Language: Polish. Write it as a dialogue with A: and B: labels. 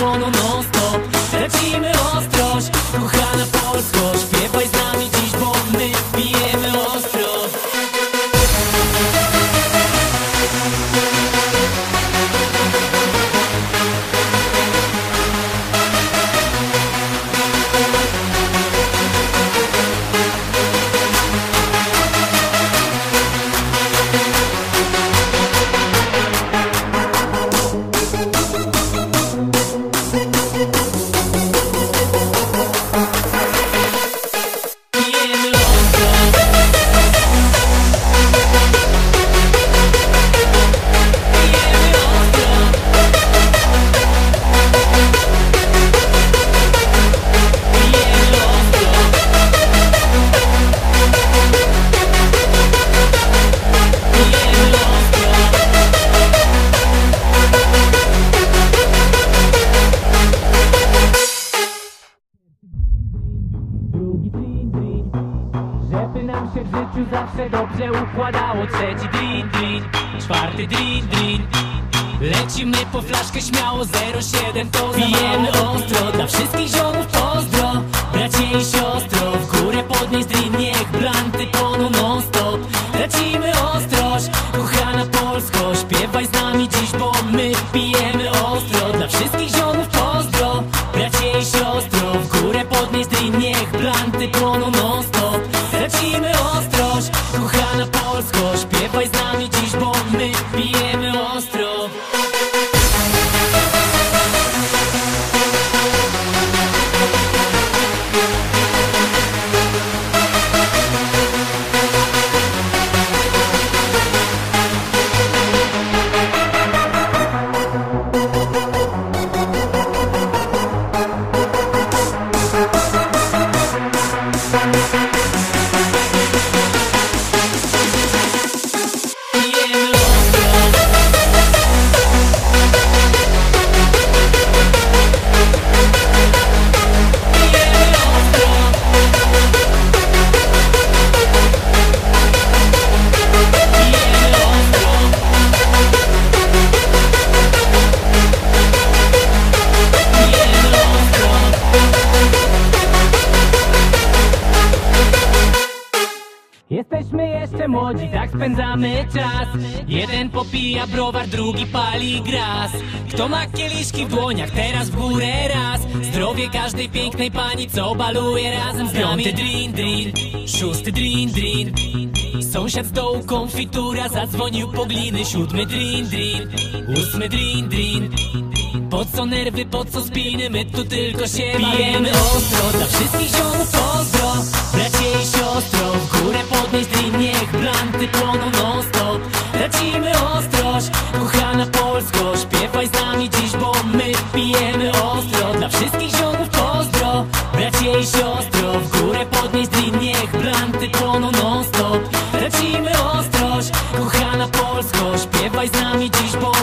A: płoną non stop. Tracimy ostrość, kochana Polsko. Śpiewaj z nami dziś, bo my pijemy ostro. Żeby nam się w życiu zawsze dobrze układało. Trzeci drin, drin, czwarty drin, drin. Lecimy po flaszkę śmiało, 07 to pijemy ostro. Dla wszystkich ziomów pozdro, bracie i siostro. W górę podnieś drin, niech blanty płoną non stop. Tracimy ostrość, kochana Polsko. Śpiewaj z nami dziś, bo my pijemy ostro. Dla wszystkich ziomów pozdro, bracie i siostro. W górę podnieś drin, niech blanty płoną non stop. Tracimy ostrość, kochana Polsko. Śpiewaj z nami dziś, bo my pijemy ostro. Jesteśmy jeszcze młodzi, tak spędzamy czas. Jeden popija browar, drugi pali gras. Kto ma kieliszki w dłoniach, teraz w górę raz. Zdrowie każdej pięknej pani, co baluje razem z nami. Piąty drin, drin, szósty drin, drin. Sąsiad z dołu konfitura zadzwonił po gliny. Siódmy drin, drin, ósmy drin, drin. Po co nerwy, po co spiny, my tu tylko się pijemy ostro. Dla wszystkich ziomów pozdro, bracie i siostro. W górę podnieś drin, niech blanty płoną non stop. Tracimy ostrość, kochana Polsko. Śpiewaj z nami dziś, bo my pijemy ostro. Dla wszystkich ziomów pozdro, bracie i siostro. W górę podnieś drin, niech blanty płoną non stop. Tracimy ostrość, kochana Polsko. Śpiewaj z nami dziś, bo